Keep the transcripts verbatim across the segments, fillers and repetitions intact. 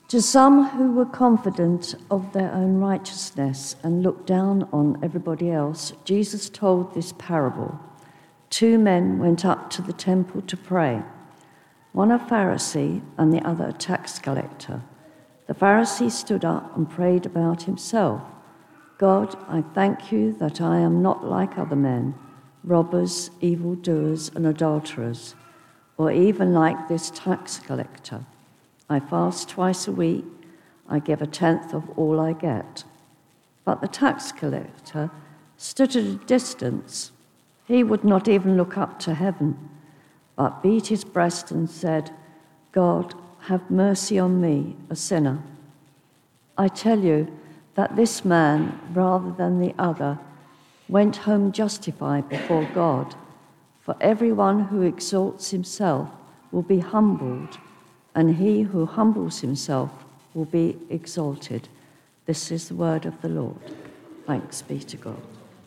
To some who were confident of their own righteousness and looked down on everybody else, Jesus told this parable. Two men went up to the temple to pray, one a Pharisee and the other a tax collector. The Pharisee stood up and prayed about himself. God, I thank you that I am not like other men, robbers, evildoers, and adulterers, or even like this tax collector. I fast twice a week. I give a tenth of all I get. But the tax collector stood at a distance. He would not even look up to heaven, but beat his breast and said, God, have mercy on me, a sinner. I tell you that this man, rather than the other, went home justified before God. For everyone who exalts himself will be humbled, and he who humbles himself will be exalted. This is the word of the Lord. Thanks be to God.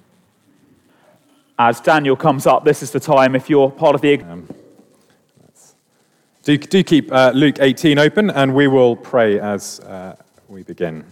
As Daniel comes up, this is the time, if you're part of the... Um, do, do keep uh, Luke eighteen open, and we will pray as uh, we begin.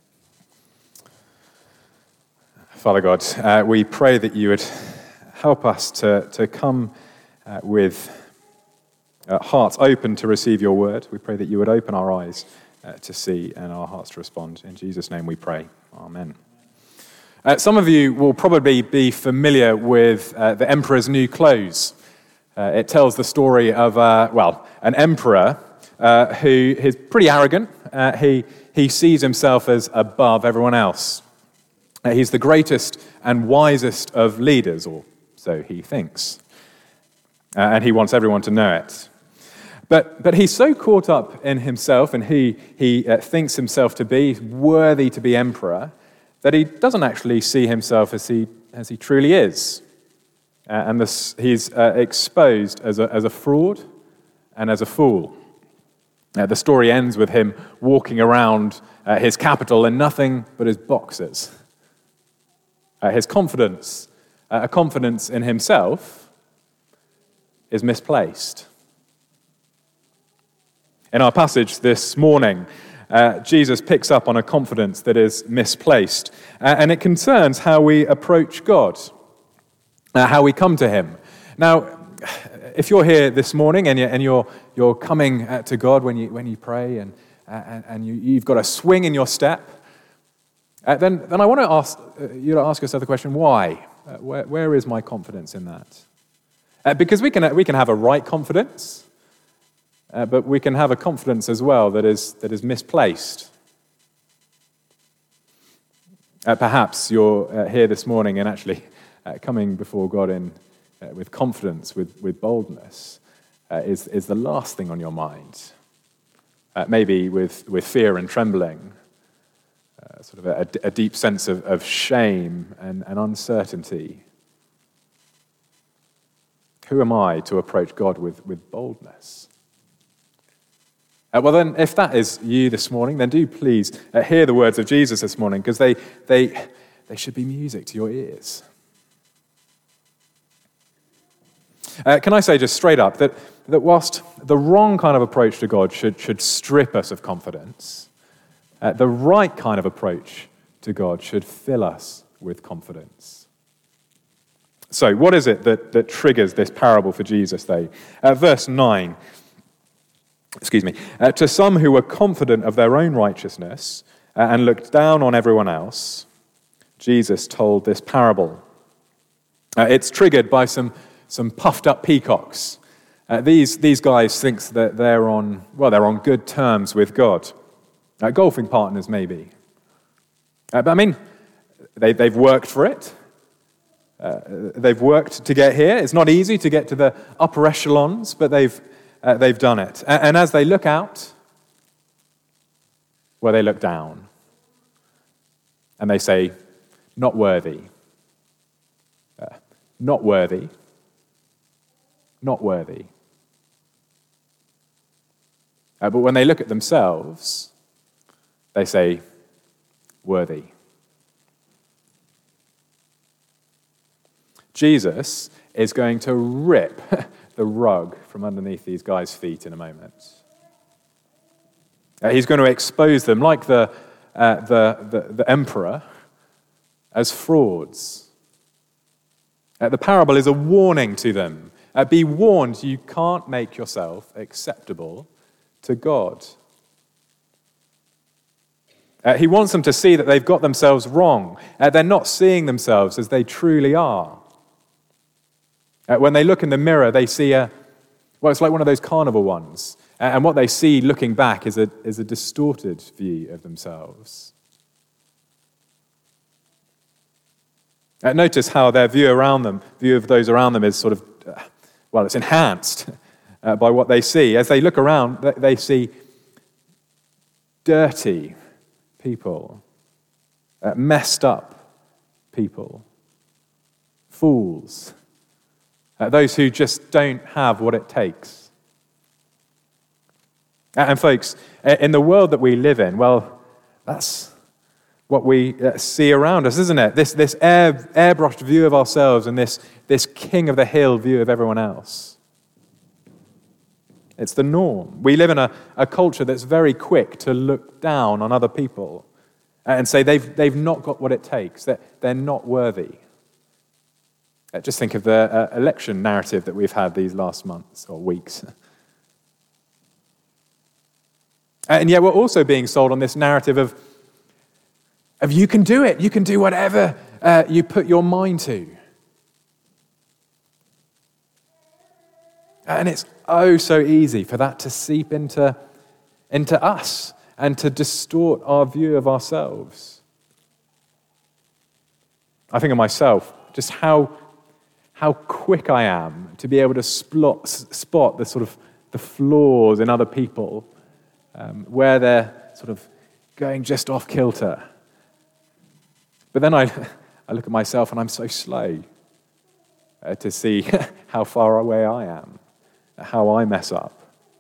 Father God, uh, we pray that you would help us to, to come uh, with uh, hearts open to receive your word. We pray that you would open our eyes uh, to see and our hearts to respond. In Jesus' name we pray. Amen. Uh, some of you will probably be familiar with uh, The Emperor's New Clothes. Uh, it tells the story of, uh, well, an emperor uh, who is pretty arrogant. Uh, he, he sees himself as above everyone else. Uh, he's the greatest and wisest of leaders, or so he thinks. Uh, and he wants everyone to know it. But but he's so caught up in himself, and he, he uh, thinks himself to be worthy to be emperor, that he doesn't actually see himself as he as he truly is. Uh, and this, he's uh, exposed as a, as a fraud and as a fool. Uh, the story ends with him walking around uh, his capital in nothing but his boxers. Uh, his confidence, uh, a confidence in himself, is misplaced. In our passage this morning, uh, Jesus picks up on a confidence that is misplaced, uh, and it concerns how we approach God, uh, how we come to him. Now, if you're here this morning and you're, and you're, you're coming uh, to God when you when you pray, and and, and you, you've got a swing in your step, uh, then then I want to ask uh, you to ask yourself the question: why? Uh, where where is my confidence in that? Uh, because we can we can have a right confidence. Uh, but we can have a confidence as well that is that is misplaced. Uh, perhaps you're uh, here this morning and actually uh, coming before God in uh, with confidence, with with boldness, uh, is is the last thing on your mind. Uh, maybe with with fear and trembling, uh, sort of a, a deep sense of, of shame and, and uncertainty. Who am I to approach God with, with boldness? Uh, well then, if that is you this morning, then do please uh, hear the words of Jesus this morning, because they, they, they should be music to your ears. Uh, can I say just straight up that, that whilst the wrong kind of approach to God should, should strip us of confidence, uh, the right kind of approach to God should fill us with confidence. So what is it that, that triggers this parable for Jesus, though? Uh, verse nine. Excuse me, uh, to some who were confident of their own righteousness uh, and looked down on everyone else, Jesus told this parable. Uh, it's triggered by some, some puffed up peacocks. Uh, these, these guys think that they're on, well, they're on good terms with God. Uh, golfing partners, maybe. Uh, but I mean, they, they've worked for it. Uh, they've worked to get here. It's not easy to get to the upper echelons, but they've Uh, they've done it. And, and as they look out, well, they look down. And they say, not worthy. Uh, not worthy. Not worthy. Uh, but when they look at themselves, they say, worthy. Jesus is going to rip the rug from underneath these guys' feet in a moment. Uh, he's going to expose them, like the, uh, the, the, the emperor, as frauds. Uh, the parable is a warning to them. Uh, be warned, you can't make yourself acceptable to God. Uh, he wants them to see that they've got themselves wrong. Uh, they're not seeing themselves as they truly are. Uh, when they look in the mirror, they see a, well, it's like one of those carnival ones. Uh, and what they see looking back is a, is a distorted view of themselves. Uh, notice how their view around them, view of those around them is sort of, uh, well, it's enhanced uh, by what they see. As they look around, they, they see dirty people, uh, messed up people, fools, uh, those who just don't have what it takes. Uh, and folks, in the world that we live in, well, that's what we uh, see around us, isn't it? This, this air, airbrushed view of ourselves and this, this king of the hill view of everyone else. It's the norm. We live in a, a culture that's very quick to look down on other people and say they've, they've not got what it takes, that they're, they're not worthy. Uh, just think of the uh, election narrative that we've had these last months or weeks. And yet we're also being sold on this narrative of, of you can do it, you can do whatever uh, you put your mind to. And it's oh so easy for that to seep into, into us and to distort our view of ourselves. I think of myself, just how, how quick I am to be able to spot, spot the sort of the flaws in other people, um, where they're sort of going just off kilter. But then I, I look at myself and I'm so slow uh, to see how far away I am, how I mess up.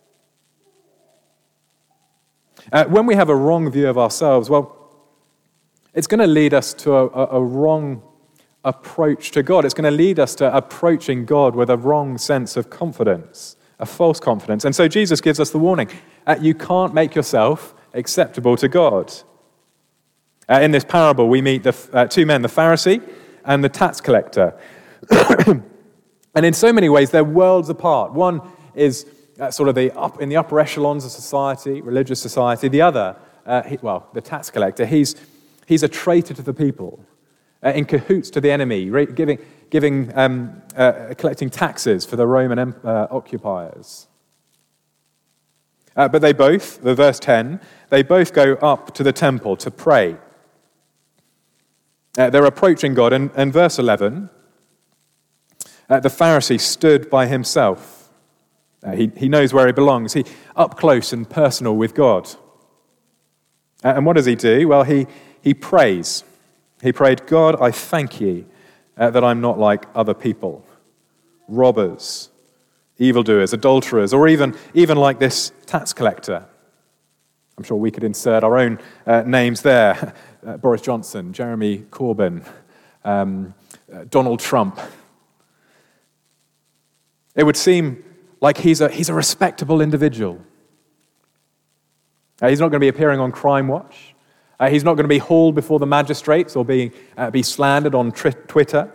Uh, when we have a wrong view of ourselves, well, it's going to lead us to a, a, a wrong approach to God. It's going to lead us to approaching God with a wrong sense of confidence, a false confidence. And so Jesus gives us the warning. Uh, you can't make yourself acceptable to God. Uh, in this parable, we meet the uh, two men, the Pharisee and the tax collector. And in so many ways, they're worlds apart. One is uh, sort of the up, in the upper echelons of society, religious society. The other, uh, he, well, the tax collector, he's, he's a traitor to the people, uh, in cahoots to the enemy, re- giving, giving, um, uh, collecting taxes for the Roman uh, occupiers. Uh, but they both, the verse ten, they both go up to the temple to pray. Uh, they're approaching God, and, and verse eleven, uh, the Pharisee stood by himself. Uh, he, he knows where he belongs. He up close and personal with God. Uh, and what does he do? Well, he, he prays. He prayed, God, I thank you uh, that I'm not like other people, robbers, evildoers, adulterers, or even, even like this tax collector. I'm sure we could insert our own uh, names there. Uh, Boris Johnson, Jeremy Corbyn, um, uh, Donald Trump. It would seem like he's a, he's a respectable individual. Uh, he's not going to be appearing on Crime Watch. Uh, he's not going to be hauled before the magistrates or being, uh, be slandered on tri- Twitter.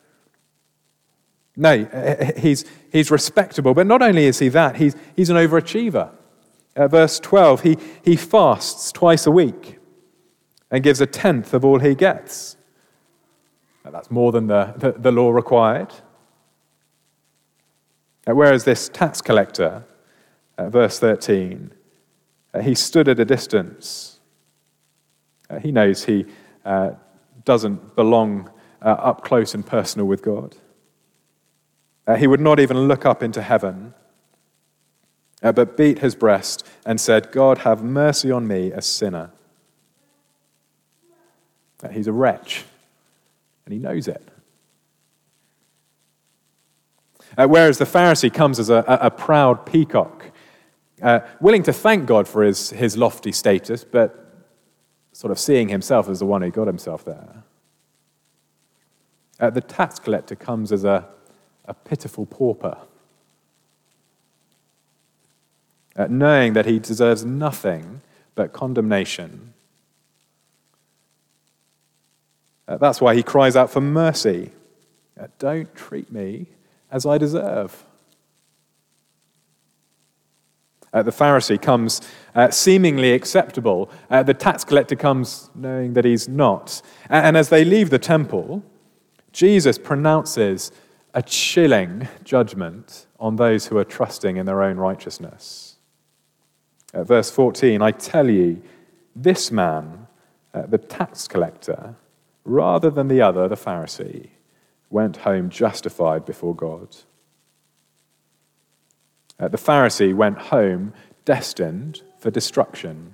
No, he's, he's respectable. But not only is he that, he's, he's an overachiever. Uh, verse twelve, he, he fasts twice a week and gives a tenth of all he gets. Now, that's more than the, the, the law required. Uh, whereas this tax collector, uh, verse thirteen, uh, he stood at a distance. Uh, he knows he uh, doesn't belong uh, up close and personal with God. Uh, he would not even look up into heaven, uh, but beat his breast and said, God, have mercy on me, a sinner. Uh, he's a wretch, and he knows it. Uh, whereas the Pharisee comes as a, a, a proud peacock, uh, willing to thank God for his, his lofty status, but sort of seeing himself as the one who got himself there. Uh, the tax collector comes as a A pitiful pauper, uh, knowing that he deserves nothing but condemnation. Uh, that's why he cries out for mercy. Uh, don't treat me as I deserve. Uh, the Pharisee comes uh, seemingly acceptable. Uh, the tax collector comes knowing that he's not. And, and as they leave the temple, Jesus pronounces a chilling judgment on those who are trusting in their own righteousness. Uh, verse fourteen, I tell you, this man, uh, the tax collector, rather than the other, the Pharisee, went home justified before God. Uh, the Pharisee went home destined for destruction.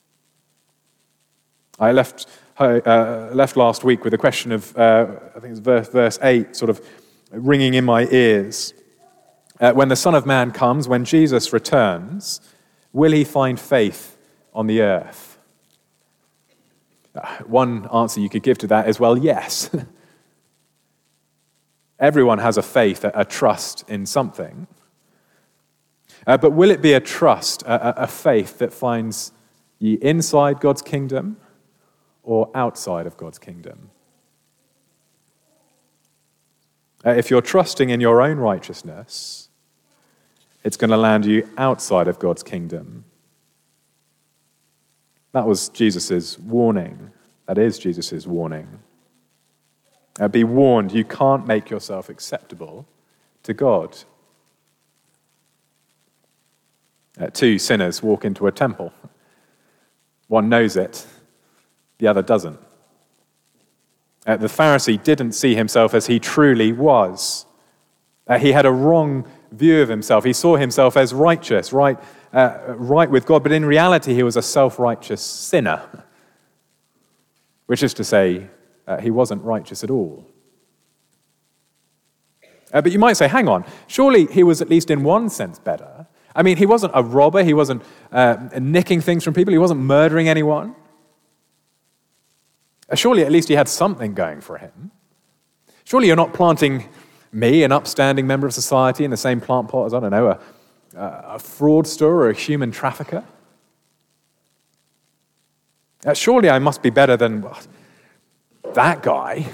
I left uh, left last week with a question of, uh, I think it's verse, verse eight, sort of ringing in my ears. Uh, when the Son of Man comes, when Jesus returns, will he find faith on the earth? Uh, one answer you could give to that is, well, yes. Everyone has a faith, a, a trust in something. Uh, but will it be a trust, a, a faith that finds ye inside God's kingdom or outside of God's kingdom? Uh, if you're trusting in your own righteousness, it's going to land you outside of God's kingdom. That was Jesus' warning. That is Jesus' warning. Uh, be warned, you can't make yourself acceptable to God. Uh, two sinners walk into a temple. One knows it, the other doesn't. Uh, the Pharisee didn't see himself as he truly was. Uh, he had a wrong view of himself. He saw himself as righteous, right, uh, right with God, but in reality he was a self-righteous sinner, which is to say, uh, he wasn't righteous at all. Uh, but you might say, hang on, surely he was at least in one sense better. I mean, he wasn't a robber, he wasn't uh, nicking things from people, he wasn't murdering anyone. Uh, surely at least he had something going for him. Surely you're not planting me, an upstanding member of society, in the same plant pot as, I don't know, a, a fraudster or a human trafficker. Uh, surely I must be better than well, that guy.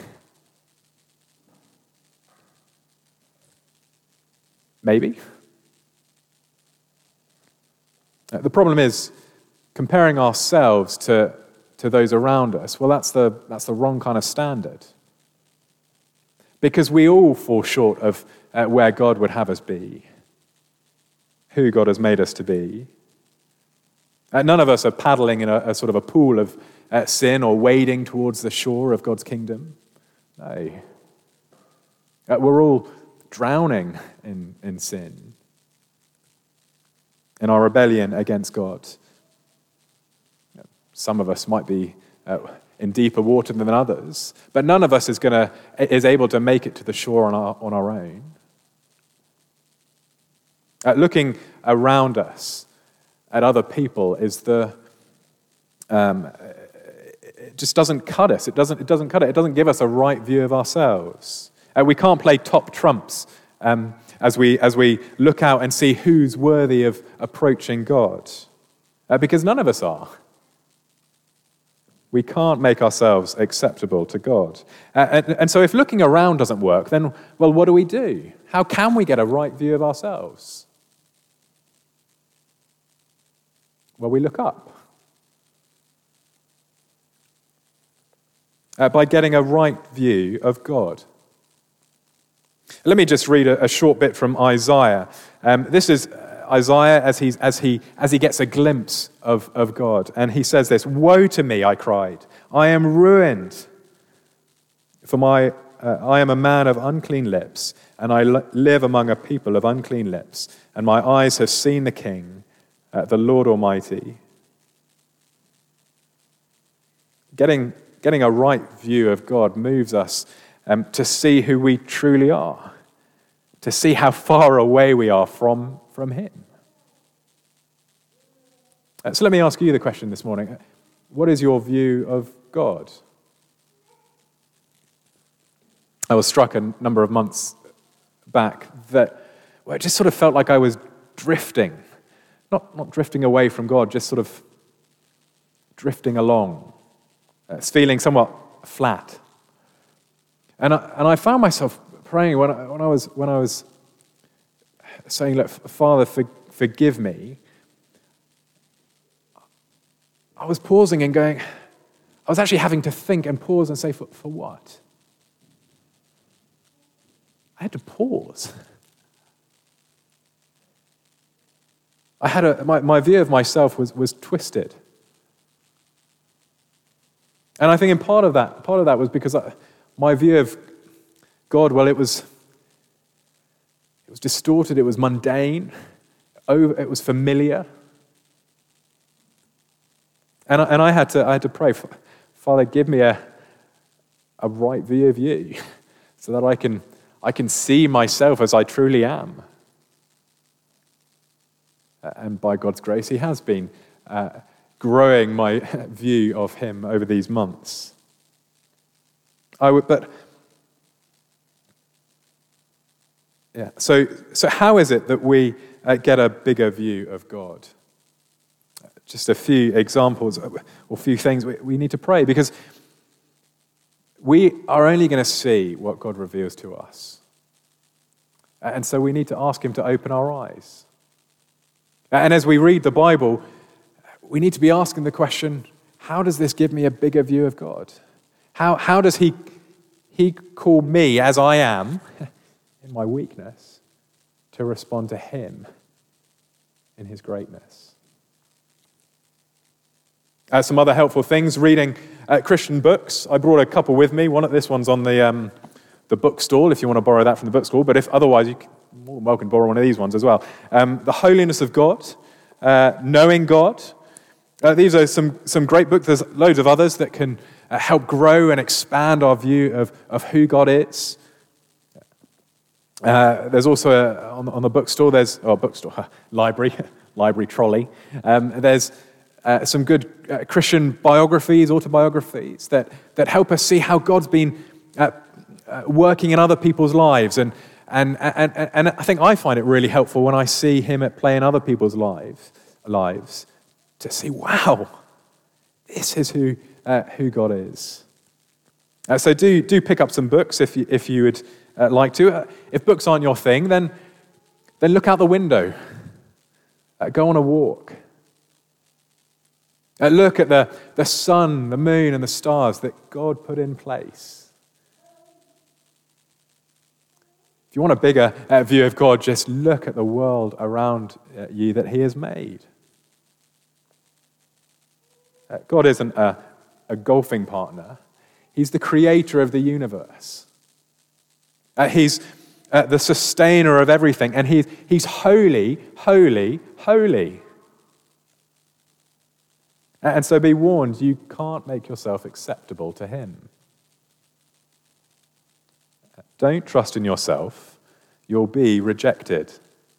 Maybe. Uh, the problem is comparing ourselves to, to those around us. Well, that's the, that's the wrong kind of standard. Because we all fall short of uh, where God would have us be, who God has made us to be. Uh, none of us are paddling in a, a sort of a pool of uh, sin or wading towards the shore of God's kingdom. No. Uh, we're all drowning in, in sin, in our rebellion against God. Some of us might be uh, in deeper water than others, but none of us is going to is able to make it to the shore on our on our own. Uh, looking around us at other people is the um, it just doesn't cut us. It doesn't it doesn't cut it. It doesn't give us a right view of ourselves. Uh, we can't play top trumps um, as we as we look out and see who's worthy of approaching God, uh, because none of us are. We can't make ourselves acceptable to God. Uh, and, and so if looking around doesn't work, then, well, what do we do? How can we get a right view of ourselves? Well, we look up. Uh, by getting a right view of God. Let me just read a, a short bit from Isaiah. Um, this is Isaiah as, he's, as, he, as he gets a glimpse of, of God. And he says this, "Woe to me, I cried. I am ruined. For my, uh, I am a man of unclean lips, and I l- live among a people of unclean lips. And my eyes have seen the King, uh, the Lord Almighty." Getting, getting a right view of God moves us um, to see who we truly are, to see how far away we are from from him. Uh, so let me ask you the question this morning. What is your view of God? I was struck a number of months back that well, it just sort of felt like I was drifting. Not, not drifting away from God, just sort of drifting along. It's feeling somewhat flat. And I, and I found myself praying when I, when I was when I was saying, "Look, Father, for, forgive me." I was pausing and going, I was actually having to think and pause and say, for, for what? I had to pause. I had a, my, my view of myself was, was twisted. And I think in part of that, part of that was because I, my view of God, well, it was, it was distorted, it was mundane, it was familiar. And I, and I had to I had to pray, Father, give me a a right view of you, so that I can I can see myself as I truly am. And by God's grace, He has been uh, growing my view of Him over these months. I would, but yeah. So so how is it that we uh, get a bigger view of God? Just a few examples or a few things we, we need to pray, because we are only going to see what God reveals to us. And so we need to ask Him to open our eyes. And as we read the Bible, we need to be asking the question, how does this give me a bigger view of God? How, how does he, he call me as I am, in my weakness, to respond to Him in His greatness? Uh, some other helpful things, reading uh, Christian books. I brought a couple with me. One, this one's on the um, the bookstall, if you want to borrow that from the bookstall. But if otherwise, you're more than welcome to borrow one of these ones as well. Um, The Holiness of God, uh, Knowing God. Uh, these are some, some great books. There's loads of others that can uh, help grow and expand our view of, of who God is. Uh, there's also, a, on, on the bookstore, there's, oh, bookstore, library, library trolley. Um, there's Uh, some good uh, Christian biographies, autobiographies that, that help us see how God's been uh, uh, working in other people's lives. And, and, and, and I think I find it really helpful when I see Him at play in other people's lives, lives to see, wow, this is who, uh, who God is. Uh, so do, do pick up some books if you, if you would uh, like to. Uh, if books aren't your thing, then, then look out the window. Uh, go on a walk. Uh, look at the, the sun, the moon, and the stars that God put in place. If you want a bigger uh, view of God, just look at the world around uh, you that He has made. Uh, God isn't a, a golfing partner. He's the creator of the universe. Uh, he's uh, the sustainer of everything, and he, He's holy, holy, holy. And so be warned, you can't make yourself acceptable to Him. Don't trust in yourself. You'll be rejected.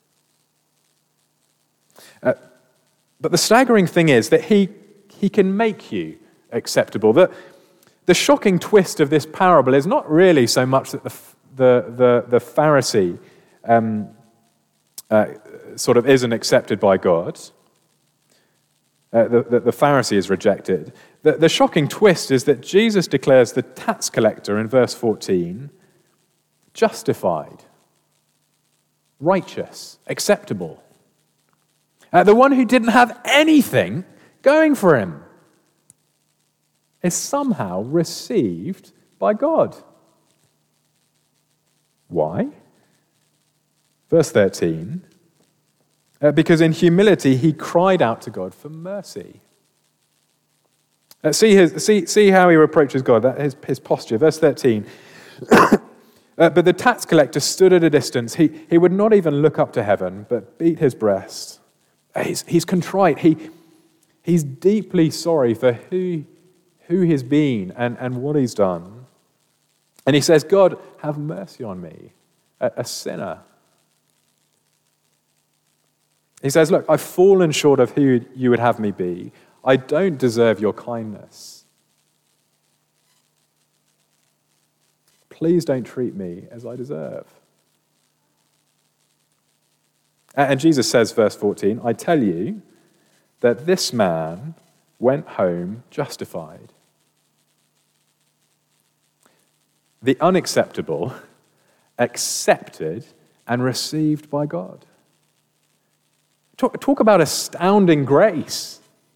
Uh, but the staggering thing is that he, he can make you acceptable. The, the shocking twist of this parable is not really so much that the, the, the, the Pharisee um, uh, sort of isn't accepted by God. Uh, the, the, the Pharisee is rejected. The, the shocking twist is that Jesus declares the tax collector in verse fourteen justified, righteous, acceptable. Uh, the one who didn't have anything going for him is somehow received by God. Why? Verse thirteen. Uh, because in humility he cried out to God for mercy. Uh, see, his, see, see how he approaches God, that his, his posture. Verse thirteen. uh, but the tax collector stood at a distance. He, he would not even look up to heaven, but beat his breast. Uh, he's, he's contrite. He, he's deeply sorry for who, who he's been and, and what he's done. And he says, God, have mercy on me, a, a sinner. He says, look, I've fallen short of who you would have me be. I don't deserve your kindness. Please don't treat me as I deserve. And Jesus says, verse fourteen, I tell you that this man went home justified. The unacceptable, accepted and received by God. Talk, talk about astounding grace.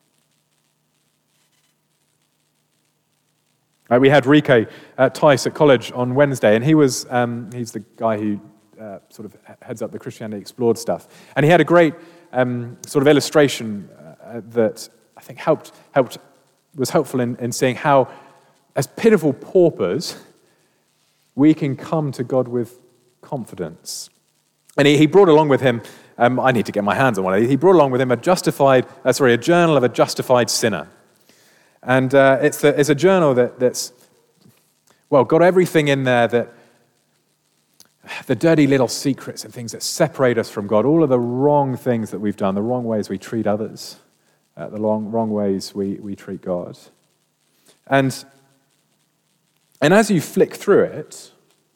Uh, we had Rico uh, Tice at college on Wednesday, and he was um, he's the guy who uh, sort of heads up the Christianity Explored stuff. And he had a great um, sort of illustration uh, that I think helped helped was helpful in, in seeing how, as pitiful paupers, we can come to God with confidence. And he, he brought along with him, um, I need to get my hands on one of these, he brought along with him a justified, uh, sorry, a journal of a justified sinner. And uh, it's, a, it's a journal that, that's, well, got everything in there that, the dirty little secrets and things that separate us from God, all of the wrong things that we've done, the wrong ways we treat others, uh, the wrong, wrong ways we, we treat God. And, and as you flick through it,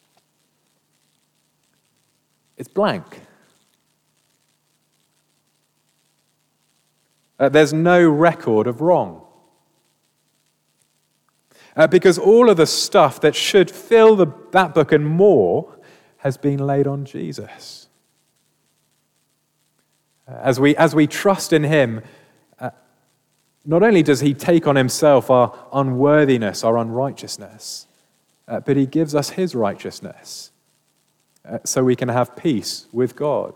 it's blank. Uh, there's no record of wrong. Uh, because all of the stuff that should fill the, that book and more has been laid on Jesus. Uh, as we, as we trust in him, uh, not only does he take on himself our unworthiness, our unrighteousness, uh, but he gives us his righteousness uh, so we can have peace with God.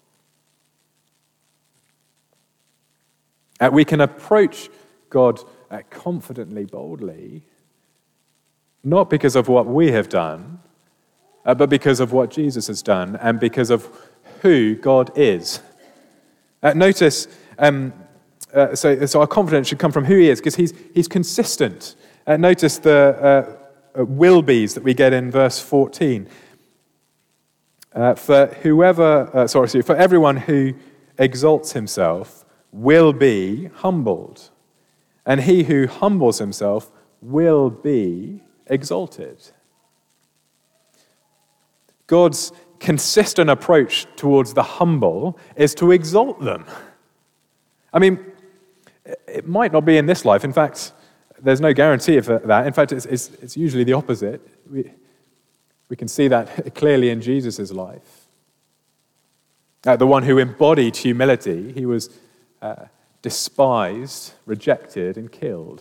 Uh, we can approach God uh, confidently, boldly, not because of what we have done, uh, but because of what Jesus has done and because of who God is. Uh, notice, um, uh, so, so our confidence should come from who he is, because he's, he's consistent. Uh, notice the uh, uh, will be's that we get in verse fourteen. Uh, for whoever, uh, sorry, for everyone who exalts himself will be humbled, and he who humbles himself will be exalted. God's consistent approach towards the humble is to exalt them. I mean, it might not be in this life. In fact, there's no guarantee of that. In fact, it's, it's, it's usually the opposite. We, we can see that clearly in Jesus' life. Uh, the one who embodied humility, he was uh, despised, rejected, and killed.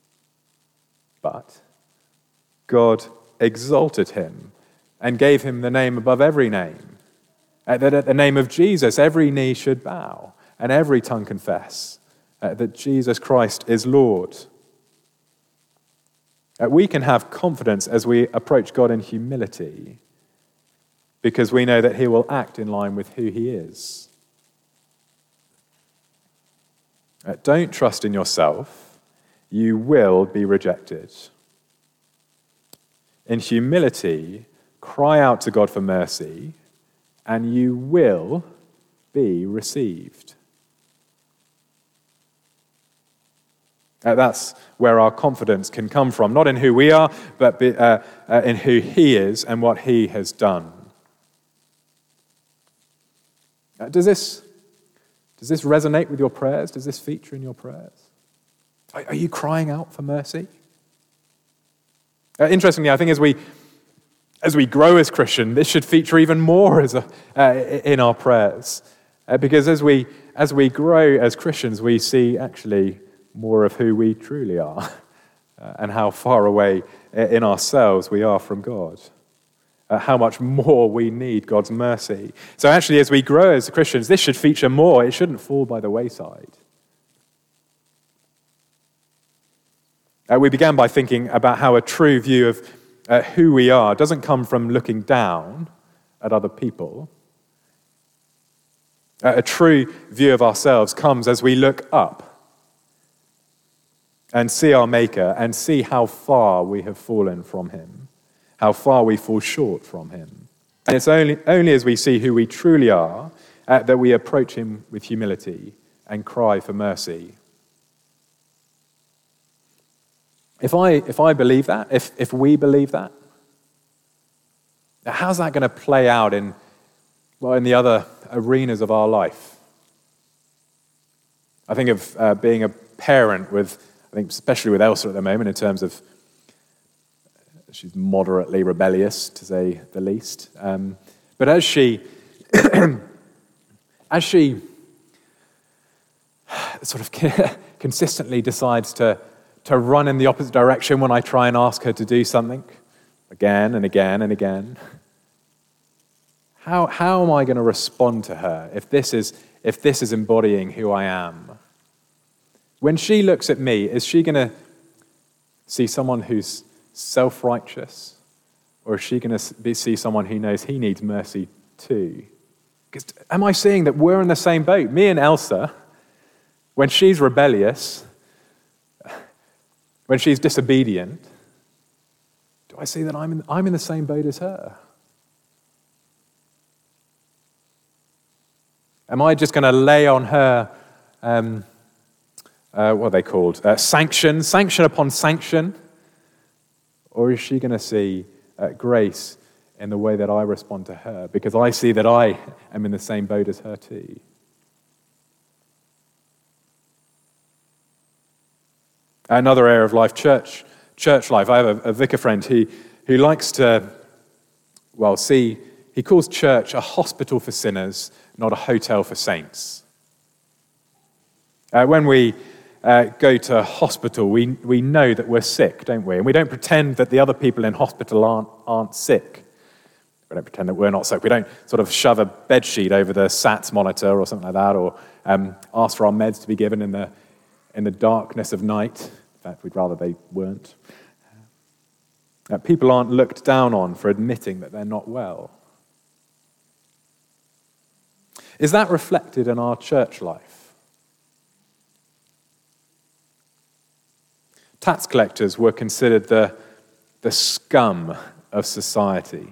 But God exalted him and gave him the name above every name, uh, that at the name of Jesus every knee should bow and every tongue confess uh, that Jesus Christ is Lord. Uh, we can have confidence as we approach God in humility because we know that he will act in line with who he is. Uh, don't trust in yourself. You will be rejected. In humility, cry out to God for mercy, and you will be received. Uh, that's where our confidence can come from, not in who we are, but be, uh, uh, in who he is and what he has done. Uh, does this, does this resonate with your prayers? Does this feature in your prayers? Are, are you crying out for mercy? Uh, interestingly, I think as we as we grow as Christians, this should feature even more as a, uh, in our prayers, uh, because as we as we grow as Christians, we see actually more of who we truly are, uh, and how far away in ourselves we are from God, uh, how much more we need God's mercy. So actually, as we grow as Christians, this should feature more. It shouldn't fall by the wayside. Uh, we began by thinking about how a true view of uh, who we are doesn't come from looking down at other people. Uh, a true view of ourselves comes as we look up and see our Maker and see how far we have fallen from him, how far we fall short from him. And it's only, only as we see who we truly are uh, that we approach him with humility and cry for mercy. If I if I believe that, if if we believe that, how's that going to play out in well in the other arenas of our life? I think of uh, being a parent with, I think especially with Elsa at the moment, in terms of she's moderately rebellious, to say the least. Um, but as she, as she sort of consistently decides to, to run in the opposite direction when I try and ask her to do something, again and again and again, how, how am I going to respond to her if this is, if this is embodying who I am? When she looks at me, is she going to see someone who's self-righteous, or is she going to see someone who knows he needs mercy too? Because am I seeing that we're in the same boat? Me and Elsa, when she's rebellious, when she's disobedient, do I see that I'm in, I'm in the same boat as her? Am I just going to lay on her, um, uh, what are they called, uh, sanction, sanction upon sanction? Or is she going to see uh, grace in the way that I respond to her? Because I see that I am in the same boat as her too. Another area of life, church church life. I have a, a vicar friend who, who likes to, well, see, he calls church a hospital for sinners, not a hotel for saints. Uh, when we uh, go to hospital, we, we know that we're sick, don't we? And we don't pretend that the other people in hospital aren't, aren't sick. We don't pretend that we're not sick. We don't sort of shove a bedsheet over the S A T S monitor or something like that, or um, ask for our meds to be given in the in the darkness of night. In fact, we'd rather they weren't. Uh, people aren't looked down on for admitting that they're not well. Is that reflected in our church life? Tax collectors were considered the, the scum of society.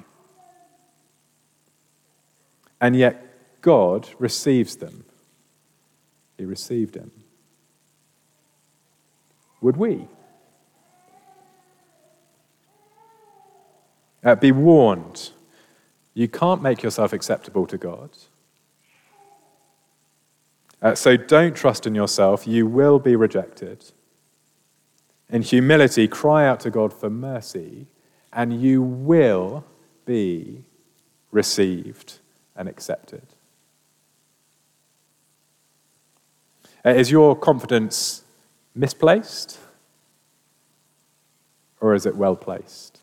And yet God receives them. He received him. Would we? Uh, be warned, you can't make yourself acceptable to God. Uh, so don't trust in yourself, you will be rejected. In humility, cry out to God for mercy, and you will be received and accepted. Uh, is your confidence misplaced, or is it well placed?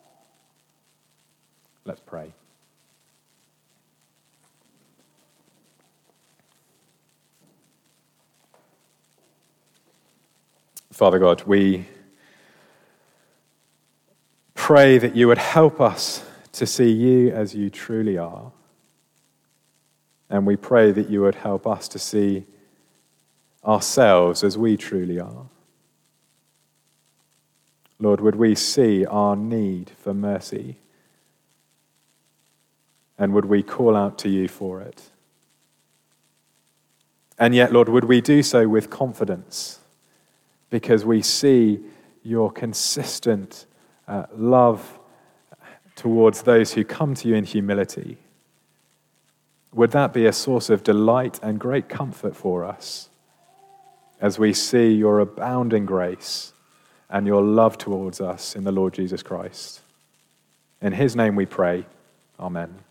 Let's pray. Father God, we pray that you would help us to see you as you truly are. And we pray that you would help us to see ourselves as we truly are. Lord, would we see our need for mercy? And would we call out to you for it? And yet, Lord, would we do so with confidence? Because we see your consistent uh, love towards those who come to you in humility. Would that be a source of delight and great comfort for us as we see your abounding grace and your love towards us in the Lord Jesus Christ? In his name we pray. Amen.